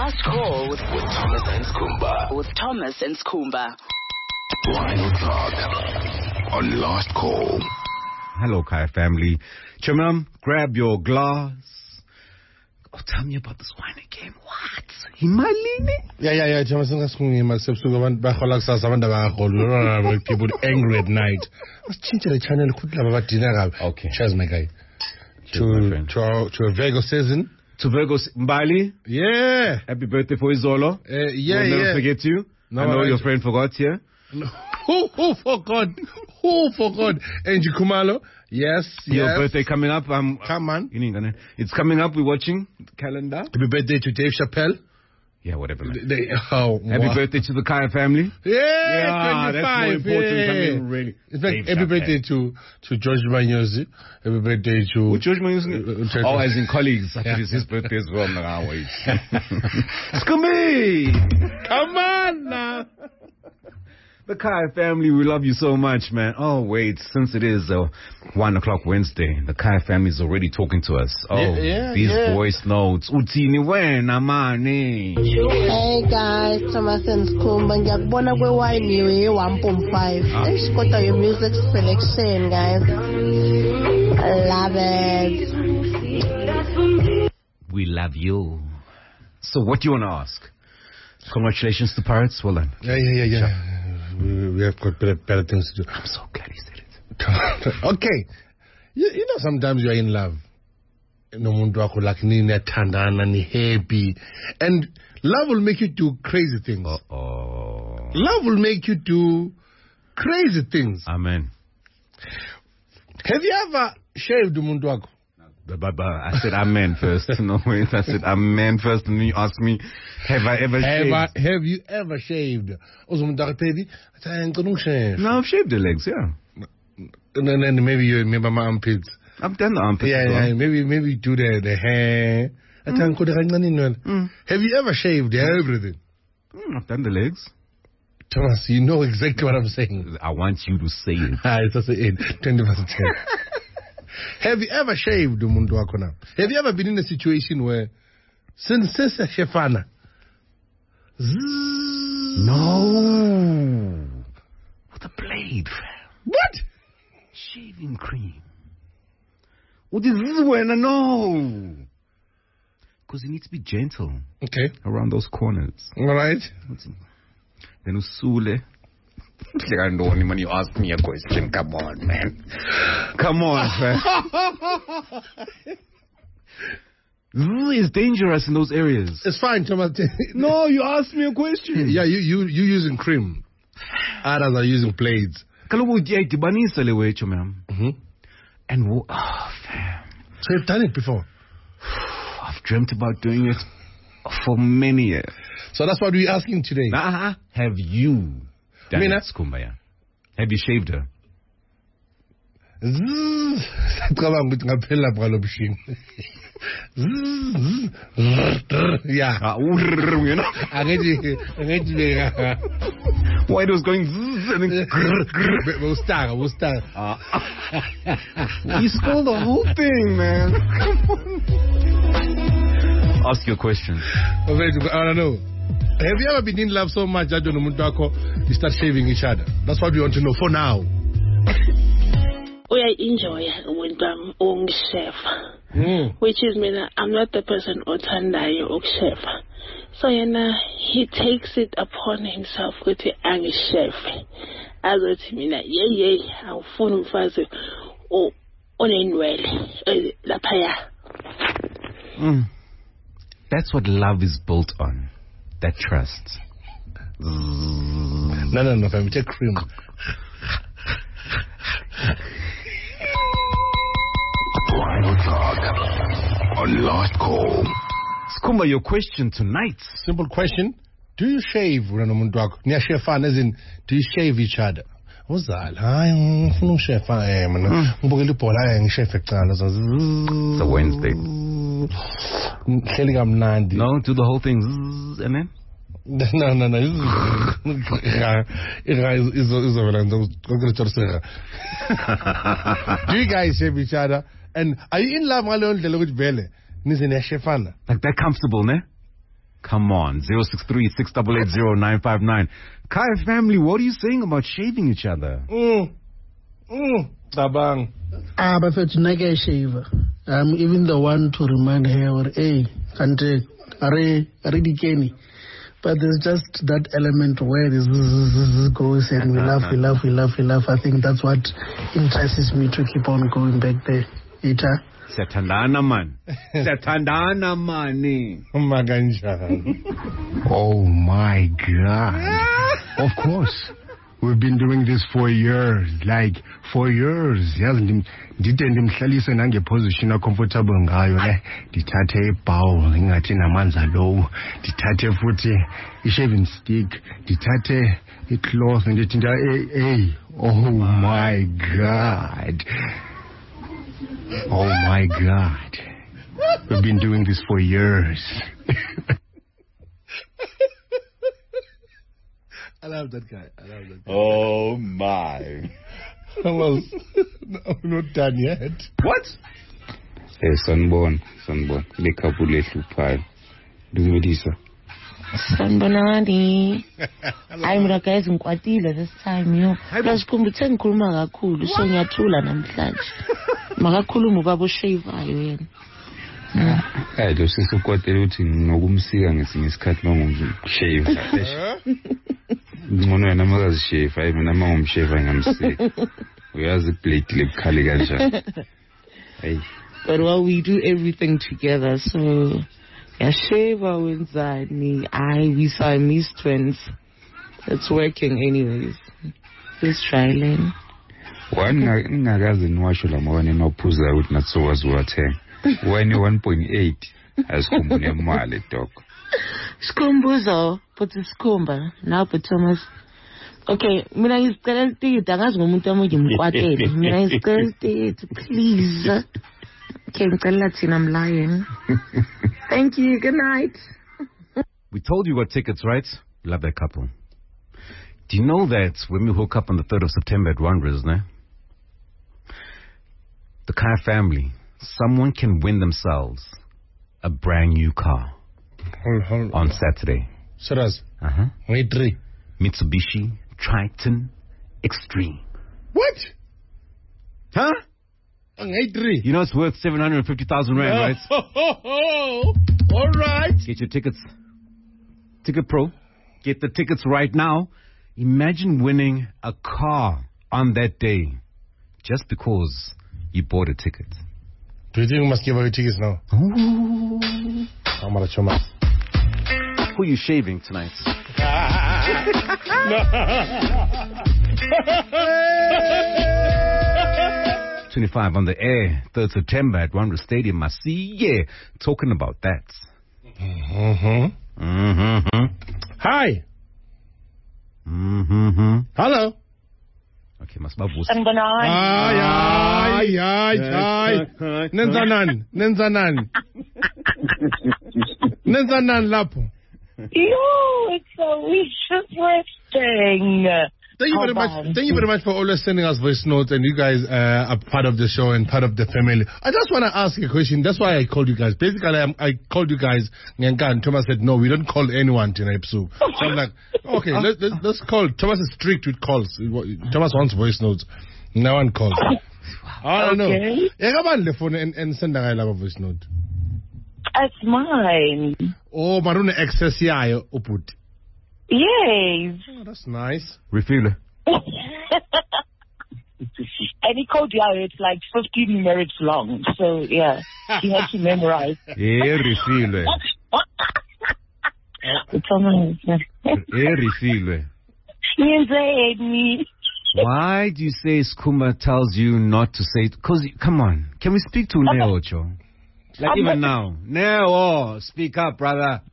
Last Call with Thomas and Skumba. with Thomas and Skumba. 1 o'clock on Last Call. Hello, Kai family. Chamam, grab your glass. Oh, tell me about this wine again. What? Himalini? Yeah. People angry at night. Let's change the channel. Okay. Cheers, my guy. Cheers, To a Virgo season. To Virgo Mbali. Yeah. Happy birthday for Izolo. Yeah. We'll never forget you. No, I know right. your friend forgot here. No. Who forgot? Angie Kumalo. Yes. Your birthday coming up. Come on. It's coming up. We're watching the calendar. Happy birthday to Dave Chappelle. Yeah, whatever. Man. Happy Birthday to the Kaya family. Yeah, 25. That's more important. Yeah. I mean, really. In fact, happy birthday to George Manyosi. Happy birthday to... Who, George Manyosi? Oh, as in colleagues. I think it's his birthday as well. No, wait. Scummy! Come on now. The Kai family, we love you so much, man. Oh, wait, since it is 1 o'clock Wednesday, the Kai family is already talking to us. Oh, these voice notes. Utini wena mani. Hey guys, Thomas and Skumba. Ngiyakubona kwe-wine 1.5. Kodwa your music selection, guys. I love it. We love you. So what do you want to ask? Congratulations to Pirates. Well done. Yeah. We have got better things to do. I'm so glad he said it. Okay. You know, sometimes you're in love. No mundu wako like ni nethandana ni happy. And love will make you do crazy things. Love will make you do crazy things. Amen. Have you ever shaved mundu wako? I said amen first. No, wait, I said amen first, and then you asked me, have I ever shaved? Have you ever shaved? No, I've shaved the legs, yeah. And maybe you remember my armpits. I've done the armpits. Yeah, maybe do the hair. Have you ever shaved everything? I've done the legs. Thomas, you know exactly what I'm saying. I want you to say it. It's also 20%. Have you ever shaved umuntu wako now? Have you ever been in a situation where since shefana? No. With a blade, fam. What? Shaving cream. What is this when? No. Because you need to be gentle. Okay. Around those corners. All right. Then usule. When you ask me a question, come on, man. Come on, man. It's dangerous in those areas. It's fine, Thomas. No, you asked me a question. Yeah, you using cream. Others are using blades. And fam. So you've done it before? I've dreamt about doing it for many years. So that's what we're asking today. Have you done it, Skumbaya? Have you shaved her? Yeah. Why it was going and then We'll start. You stole the whole thing, man. Ask your question. I don't know. Have you ever been in love so much that you start shaving each other? That's what we want to know for now. I enjoy when I'm on chef, which is mean I'm not the person who tandayo or chef. So he takes it upon himself with the angry chef. As it mean I'll phone him first or on in la paya. That's what love is built on. That trust. No, fam. Take cream. 1 o'clock on Last Call. Skumba, your question tonight. Simple question. Do you shave? As in, do you shave each other? What's that? It's a Wednesday. No, do the whole thing. And then? No. Do you guys shave each other? And are you in love? Like that comfortable, ne? Come on, 063-688-0959. Kai family, what are you saying about shaving each other? Tabang. But it's not a shaver. I'm even the one to remind her, hey, can't already Kenny. But there's just that element where this goes and we laugh. I think that's what entices me to keep on going back there. Ita. Satandana man. Satandana man. Oh my God. Of course. We've been doing this for years. Like, for years. Nditende mhlalise nangeposition comfortable ngayo le. Ndithathe ibowl ingathi namanza low. Ndithathe futhi i-shaving stick. Ndithathe i-cloth ndithi hey. Oh my God. Oh my God. We've been doing this for years. I love that guy. Oh my. Well, I'm not done yet. What? Sanborn. Lekapule hluphayo. Dumedisa. Sanbonani. Hayi mina guys ngikwatile this time yo. Plus kumbuthe ngikhuluma kakhulu so ngiyathula namhlanje. Makakhuluma ubaba oshaveayo yena. Hayi lo sesikwatela ukuthi ngokumsika ngesinye isikhathi mangumshave. Ngcono yena makazishave hayi mina mangumshave ngamsika. Uyazi plate lebukhali kanjani. Hey. But while we do everything together, so yasheva wenzani. We Siamese twins. It's working anyways. Just trying. Ngakaze niwasho lamabane nophuza ukuthi natsowazi wathenga. Wena 1.8 asikhumbune imali dog. Sikhumbuzo but isikhumba lapho Thomas. Okay, mina ngicela itikiti angazi ngomuntu omunye ngimkwatele. Mina ngicela itikiti please. Okay, ngicela thina I'm lying. Thank you. Good night. We told you got tickets, right? Love that couple. Do you know that when we hook up on the 3rd of September at Wanderers, the Kai family, someone can win themselves a brand new car on Saturday. Serious? Wait, Mitsubishi Triton Extreme. What? Huh? You know it's worth 750,000 rand, right? All right. Get your tickets. Ticket Pro. Get the tickets right now. Imagine winning a car on that day just because you bought a ticket. Do you think we must give away tickets now? Ooh. I'm gonna show my. Who are you shaving tonight? 25 on the air, 3rd September at Wanderers Stadium. I see, yeah, talking about that. Hi. Hello. Okay, masbabusi. Hi. Nenzanan lapo. Yo, it's so interesting. Thank you very much for always sending us voice notes, and you guys are part of the show and part of the family. I just want to ask a question. That's why I called you guys. Basically, I called you guys, Nyanka, and Thomas said, no, we don't call anyone tonight. So I'm like, okay, let's call. Thomas is strict with calls. Thomas wants voice notes. No one calls. I don't know. The phone and send a voice note. It's mine. Oh, Maruna access here, uput. Yes. Oh, that's nice. Refill it. And he called you out. It's like 15 minutes long. So, yeah, he had to memorize. Yeah, refill it. Refill it. Why do you say Skumba tells you not to say it? Because, come on, can we speak to Neo, Ocho? Like even now. Neo, speak up, brother.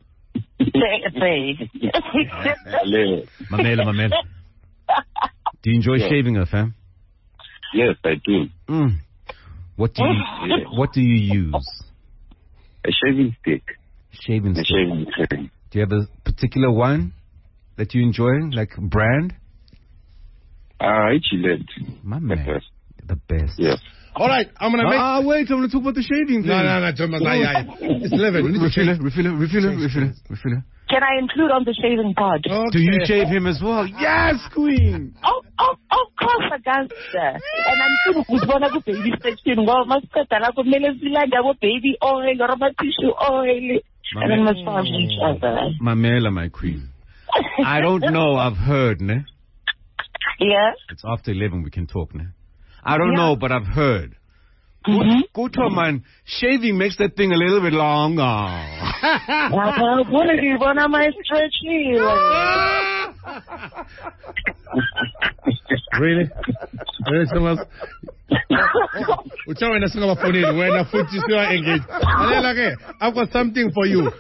Mamela. Do you enjoy shaving her, fam? Yes, I do. What do you use? A shaving stick. Shaving stick. Do you have a particular one that you enjoy, like brand? Gillette. My man. The best. Yes. All right, I'm gonna make. Wait, I'm gonna talk about the shaving thing. No, Thomas. It's 11. Refill. Can I include on the shaving part? Okay. Do you shave him as well? Yes, Queen. Of course, I can, sir. And I'm sure who's one of the baby section. Well, must cut that up with baby oil or my tissue oil. And then massage each other. Mamela, my queen. I don't know. I've heard, ne? Yeah. It's after 11. We can talk, ne? I don't know, but I've heard. Go to man. Shaving makes that thing a little bit longer. One of my stretchy. Really, Thomas? I've got something for you.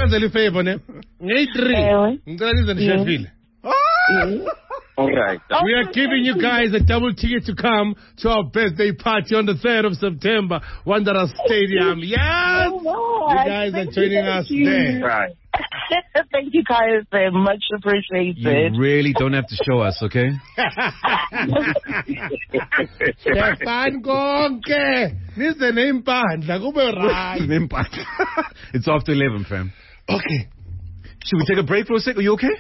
All right. We are giving you guys a double ticket to come to our birthday party on the 3rd of September, Wanderers Stadium. Yes! You guys are joining us there. Right. Thank you guys very much. Appreciated. You really don't have to show us, okay? Stefan Gonke. This is the name band. It's after 11, fam. Okay. Should we take a break for a sec? Are you okay?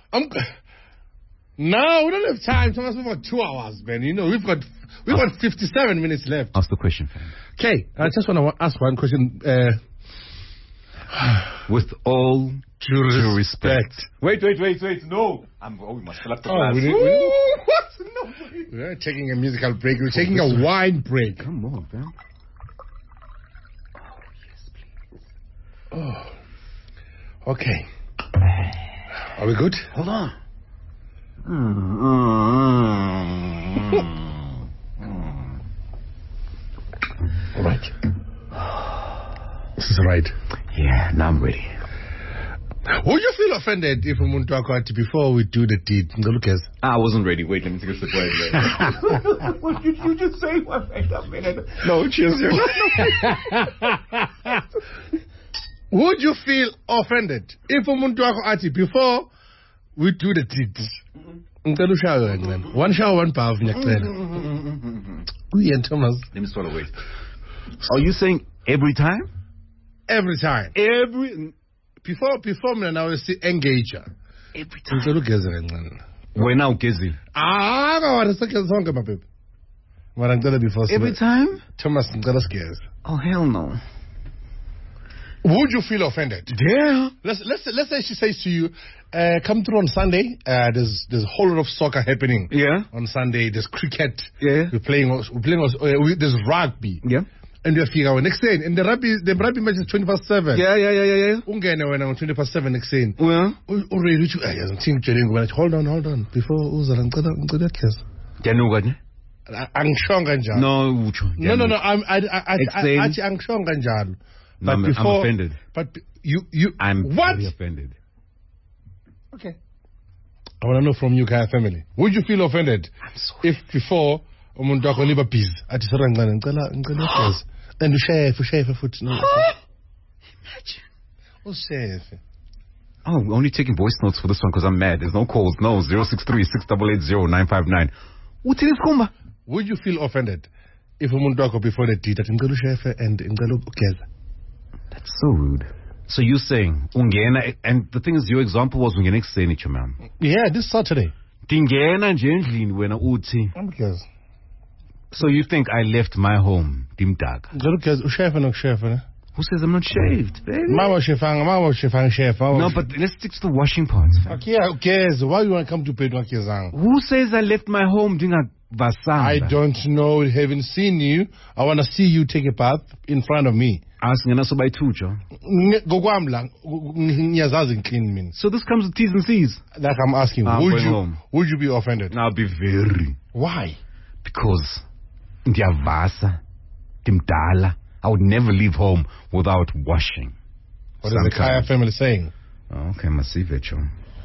No, we don't have time. Thomas, we've got 2 hours, man. You know, we've got 57 minutes left. Ask the question, fam. Okay, I just want to ask one question. With all due respect. Wait. No. We must fill up the glass. What? No. We're not taking a musical break. We're taking a wine break. Come on, fam. Oh. Okay. Are we good? Hold on. All right. This is right. Yeah, now I'm ready. Would you feel offended if before we do the deed? I wasn't ready. Wait, let me take a sip. Wait. What did you just say? Wait a minute. No, cheers. Would you feel offended if before we do the deed? One shower, one bath. Thomas. Let me swallow. Wait. Are you saying every time? Every time. Before me now is the engager. Every time. We're now Gezi. Every time? Thomas, oh hell no. Would you feel offended? Yeah. Let's say she says to you, come through on Sunday. There's a whole lot of soccer happening. Yeah. On Sunday, there's cricket. Yeah. We're playing. There's rugby. Yeah. And we are figuring out next day. And the rugby match is 24/7. Yeah. Ungene when I'm 24/7 next day. Well. Already, hold on. Before Uzara, No. I'm offended. But you. I'm what? Very offended. Okay. I want to know from you, Kaya family. Would you feel offended if before umuntu wakho liba busy athi sirangane ngicela gas and ushef futhi no? Imagine. Ushef. Oh, we're only taking voice notes for this one because I'm mad. There's no calls. No, 063-688-0959. Would you feel offended if umuntu wakho before the deed athi ngicela ushef and ngicela ugeza? That's so rude. So you're saying ungena, and the thing is, your example was ungena ekuseni, chumam. Yeah, this Saturday. Dingena nje endlini wena uthi. Because. So you think I left my home, dimdaga? Who says I'm not shaved, baby? Mama chef. No, but let's stick to the washing parts. Okay, who cares? Why you want to come to bed? Who says I left my home doing a vasanga? I don't know. Haven't seen you. I want to see you take a bath in front of me. Asking us by two, Joe. So this comes with T's and C's. Like I'm asking, would you be offended? I'll be very. Why? Because ndiyavasa, ndimdala. I would never leave home without washing. What is the Kaya family saying? Oh, okay, masive, Joe.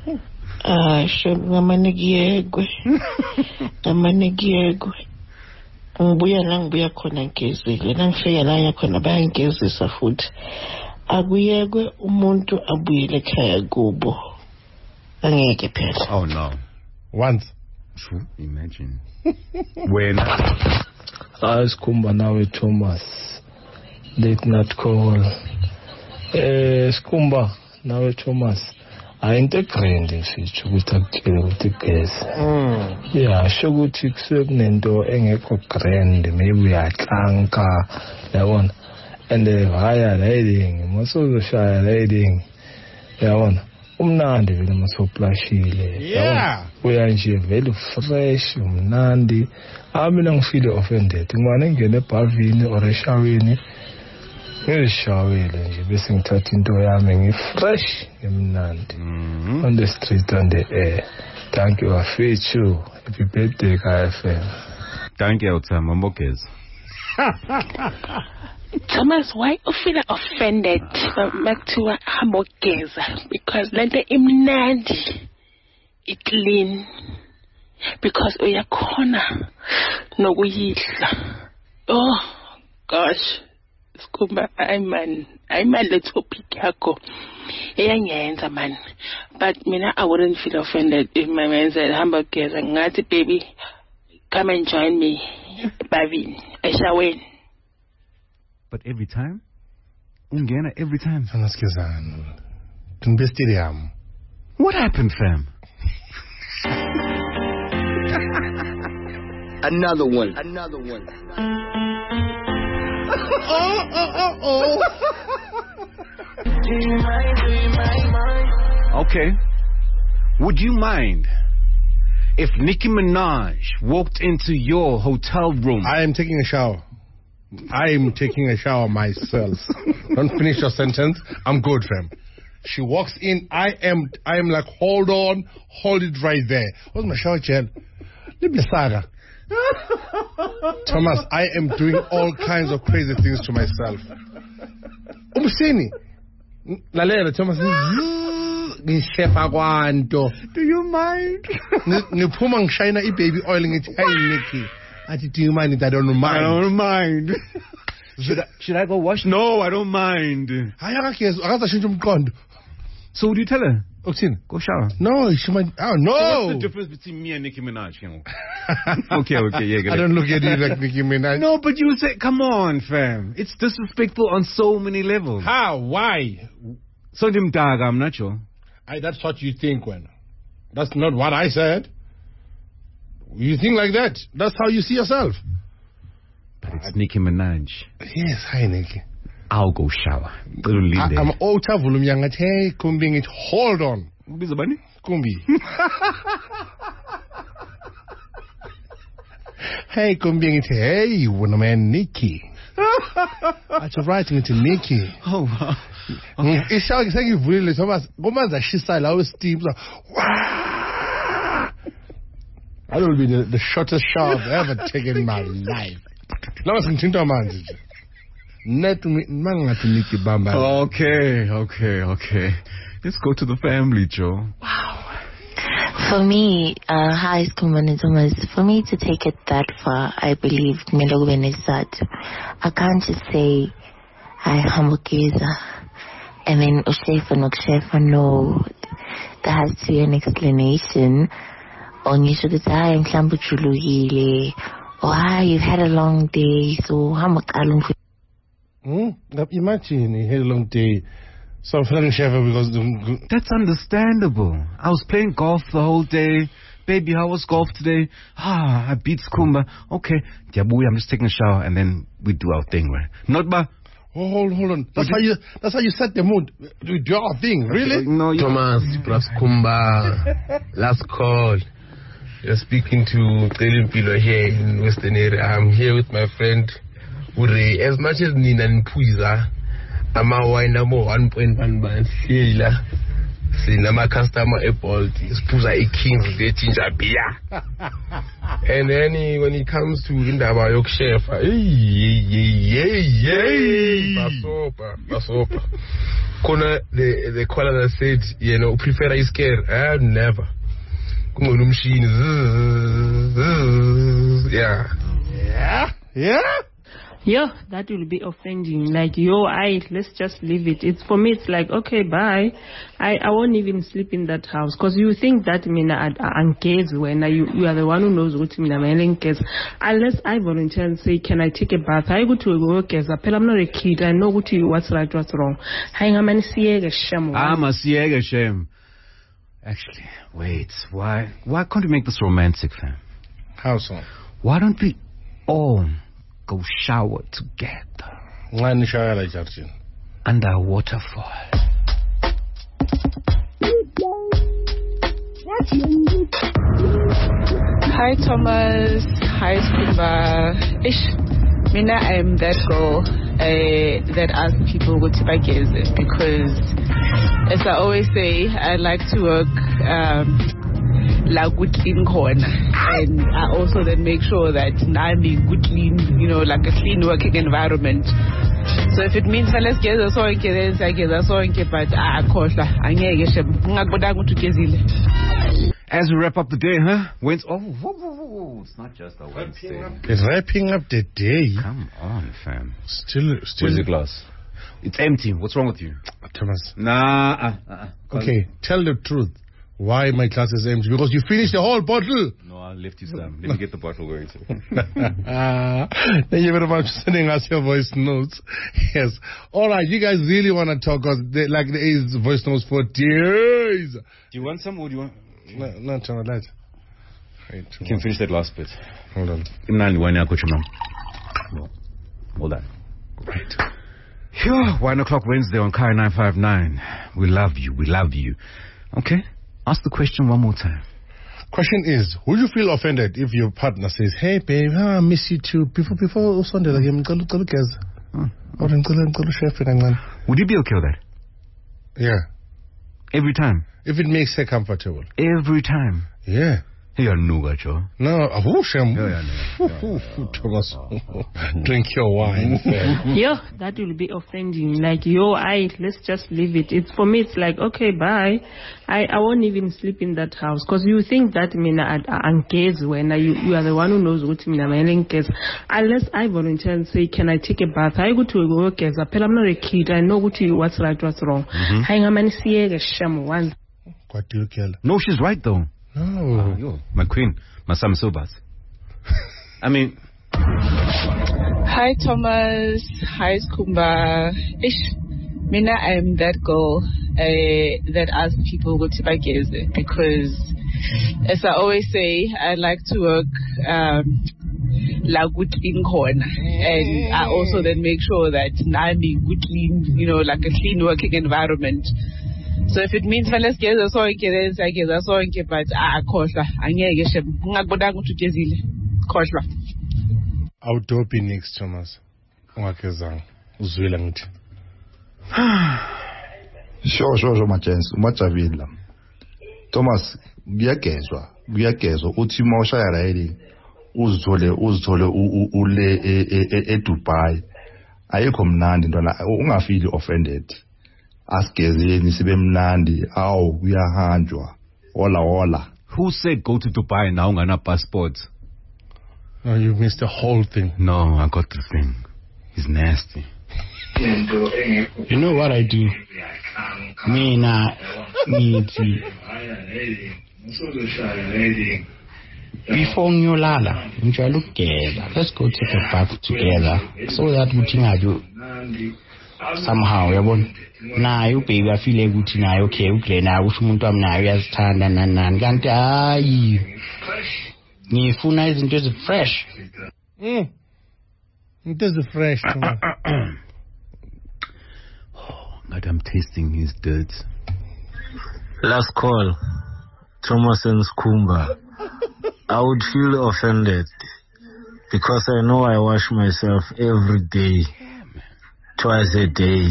Ngibuya la ngibuya khona ngigezile nangifika la yakhona bayangezisa futhi akuyekwe umuntu abuyele ekhaya kubo angeke phela. Oh no. Once True. Imagine. When Sikhumba nawe Thomas. Late night call. Sikhumba nawe Thomas. Ayinto grand mfethu ukuthi akutshele ukuthi geza. Yeah, sho ukuthi kusuke kunento engekho grand, maybe uyahlanka, yabona. And haya riding, masozoshaya riding. Yabona. Umnandi vele masoplashile. Yeah. Uya nje vele fresh, umnandi. Mina ngifile offended. Ngwane ngene ebhavini or eshawini. Ngishawile nje bese ngithatha into yami ngifresh emnandi. On the street, on the air. Thank you, Afethu. Happy birthday, KFM. Thank you, Mambokez. Thomas, why you feel offended back to Hamburgeza? Because lente imnandi, it clean. Because uyakhona nokuyidla. Oh gosh, Sikhumba, I'm the topic yakho. Eyangenza man. But mina, I wouldn't feel offended if my man said Hamburgeza. Ngati baby, come and join me, Bavin. I shall win. But every time? Ungena every time. What happened, fam? Another one. Okay. Would you mind if Nicki Minaj walked into your hotel room? I am taking a shower. I am taking a shower myself. Don't finish your sentence. I'm good, fam. She walks in. I am like, hold on, hold it right there. What's my shower gel? Saga. Thomas, I am doing all kinds of crazy things to myself. Umsini. Lalela, Thomas. Do you mind? Ngiphuma ngishayina ibaby oil ngithi hey Nikki. Athi do you mind if I don't mind? I don't mind. Should I go wash? No, I don't mind. So would you tell her? Go shower. No, she might. Oh no. So what's the difference between me and Nicki Minaj? Okay, yeah. I don't look at you like Nicki Minaj. No, but you say, come on, fam. It's disrespectful on so many levels. How? Why? So I'm not sure. That's what you think, when. That's not what I said. You think like that. That's how you see yourself. But it's Nicki Minaj. Yes, hi, Nicki. I'll go shower. I'm out of volume. Hey, Kumbi, hold on. Kumbi. Hey, Kumbi, hey, one man, Nicki. That's writing to Nicki. Oh, wow. Okay. It's like you really, Thomas. Gomanza, she style, I was Steve. That will be the shortest shower I've ever taken in my life. Okay. Let's go to the family, Joe. Wow. For me, hi, Sikhumba Thomas. For me to take it that far, I believe I can't just say I Hamburgeza and then Ushefa. No, there has to be an explanation. On you should say I'm Klambuchulugile, or you've had a long day, so Hamakalung. Imagine he had a long day. So because that's understandable. I was playing golf the whole day. Baby, how was golf today? I beat Sikhumba. Okay, I'm just taking a shower and then we do our thing, right? Not by. Oh, hold on. That's how you set the mood. Do your thing, really? Okay, no, Thomas, Sikhumba, last call. You're speaking to Telimpilo here in Western area. I'm here with my friend Ure. As much as Nina and Puiza, I'm a wine number 1.1 band. Sinama customer Apple, Spuza a king, they change a beer. And then when it comes to Indaba Yorkshire, Basopa. Kona, the caller that said, prefer I scare. Never. Yeah. Yeah, that will be offending. Like, let's just leave it. It's for me. It's like, okay, bye. I won't even sleep in that house because you think that when you are the one who knows what unless I volunteer and say, can I take a bath? I go to a work as a I'm not a kid. I know what's right, what's wrong. I'm a shame. Actually, wait. Why can't we make this romantic, fam? How so? Why don't we all go shower together under a waterfall? Hi Thomas, hi Skumba. Mina, I am that girl that asks people what I get, because as I always say, I like to work like good clean corner, and I also then make sure that I'm in good clean, like a clean working environment. So if it means let's get a song, but as we wrap up the day, huh? It's not just a Wednesday. It's wrapping up the day. Come on, fam. Still. Where's the glass? It's empty. What's wrong with you? Thomas. Nah. Okay, tell the truth. Why my glass is empty? Because you finished the whole bottle. No, I left you some. Let me get the bottle where it's at. Thank you very much for sending us your voice notes. Yes. All right, you guys really want to talk, because there is voice notes for days. Do you want some, or do you want... No, turn the light. You can finish that last bit. Hold on. Hold on. Right. 1 o'clock Wednesday on Kai 959. We love you. Okay? Ask the question one more time. Question is, would you feel offended if your partner says, hey babe, I miss you too, before Sunday, would you be okay with that? Yeah. Every time? If it makes her comfortable. Every time? Yeah. You're nougat, Joe. No, Thomas, drink your wine. Yeah, that will be offending. Like, let's just leave it. It's for me. It's like, okay, bye. I won't even sleep in that house because you think that when you are the one who knows what unless I volunteer and say, can I take a bath? I go to a work as a I'm not a kid. I know what's right, what's wrong. No, she's right though. No. My queen, my Sam Sobas. I mean. Hi Thomas, hi Skumba. Mina, I am that girl that asks people what I get, because as I always say, I like to work like good clean corner, and I also then make sure that I'm in good clean, like a clean working environment. So if it means let's get a song, but Awudopi next, Thomas. Sure, Machavila. Thomas, kuyagezwa uthi mawushaya rayini uzithole ule eDubai. Ayikho mnandi ntwana, ungafeel offended. Asigezeni sibe mnandi, awu kuyahanjwa. Hola. Who said go to Dubai now ungana passport? No, you missed the whole thing. No, I got the thing. He's nasty. You know what I do? Mina ngithi before ngiyolala ngijwayele ukugeza. Let's go take a bath together so that ukuthi ngayo somehow yabona naye ubaby afile ukuthi naye okay uGlena usho umuntu wami naye uyazithanda nani kanti hayi ngifuna izinto ezifresh. Into ezifresh. God, I'm tasting his dirt. Last call, Thomas and Skumba. I would feel offended because I know I wash myself every day, twice a day,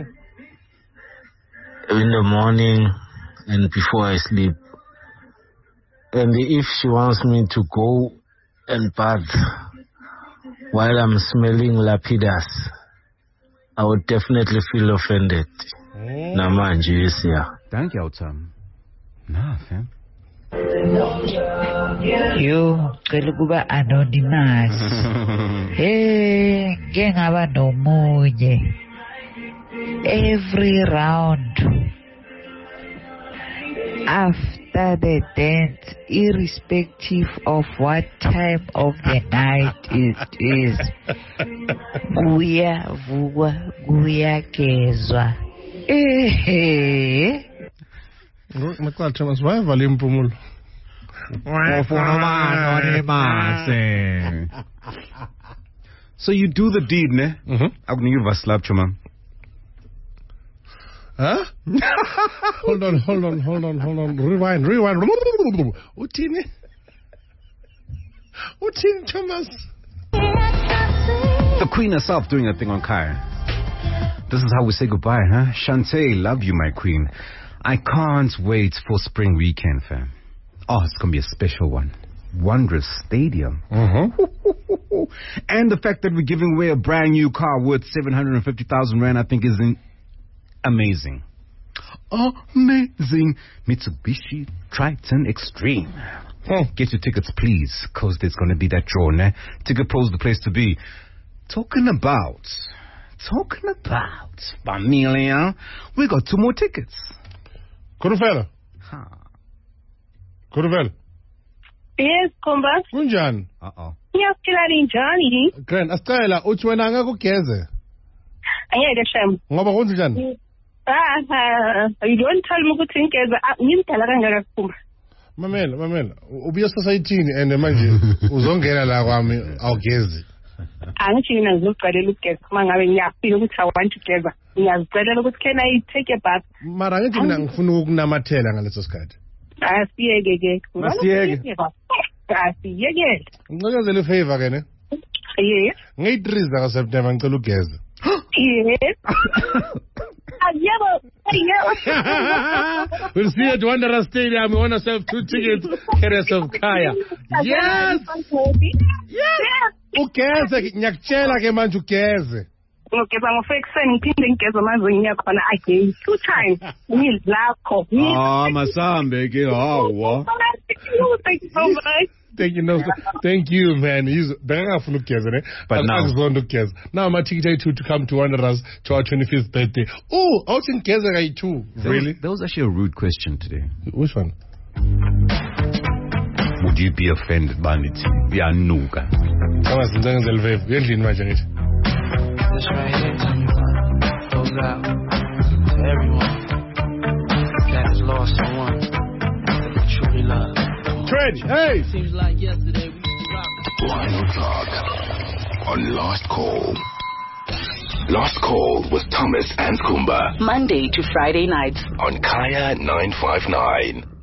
in the morning and before I sleep. And if she wants me to go and bath while I'm smelling Lapidas, I would definitely feel offended. Namanje, yes, yeah. Thank you, Tom. Nah, fam. Yo, cela kuba anonymous. Ngeke ngaba nomunye. Every round after the dance, irrespective of what time of the night it is, kuyavukwa, kuyagezwa. Macala, Thomas, why have a Pumulo? So you do the deed, ne? I'm going to give a slap, Chuma. Huh? Hold on. Rewind. Utini, Thomas. The queen herself doing a thing on Kai. This is how we say goodbye, huh? Shantae, love you, my queen. I can't wait for spring weekend, fam. Oh, it's going to be a special one. Wondrous Stadium. And the fact that we're giving away a brand new car worth 750,000 Rand, I think is amazing. Amazing. Mitsubishi Triton Extreme. Get your tickets, please, because there's going to be that draw, ne? Ticket Pro's the place to be. Talking about Familia, we got 2 more tickets. Kurufela. Kurufela. Yes, Kumba. Kunjani? Ngiyaphila njani? Grand, asicela uthi wena angakugeze. Angeke shem. Ngoba kwenze njani? You don't tell me ukuthi ngigeza ngimdala kangaka Kumba. Mamela, ubuya society-ni and manje uzongena la kwami awugezi. Angithi mina ngizoqalela ukugeza uma ngabe ngiyafika ukuthi I want to geza. Ngiyazicelela ukuthi can I take a bath? Mara ngithi mina ngifuna ukunamathela ngaleso sikhathi. Asiyeke. Ngicela favor ke ne? Yes. Ngeyi-3 zaka September ngicela ugeza. Yes. We'll see you at Wanderers Stadium. We want ourselves 2 tickets. Get yourself Kaya. Yes. Ugeze ngiyakutshela ke manje ugeze. Ngigeza ngofekuseni ngiphinde ngigeza manje ngiyakhona again 2 times. Ngilakho. Masambe ke hawa. Thank you, man. But now my ticket to come to Wanderers to our 25th birthday. Oh, out in Kezagai too. Really? That was actually a rude question today. Which one? Would you be offended by it? Yeah, nuka. This right here goes out to everyone that has lost someone that they truly love. Trench, hey! Seems like yesterday we used to rock. Final talk on Last Call. Last Call with Thomas and Kumba. Monday to Friday nights on Kaya 959.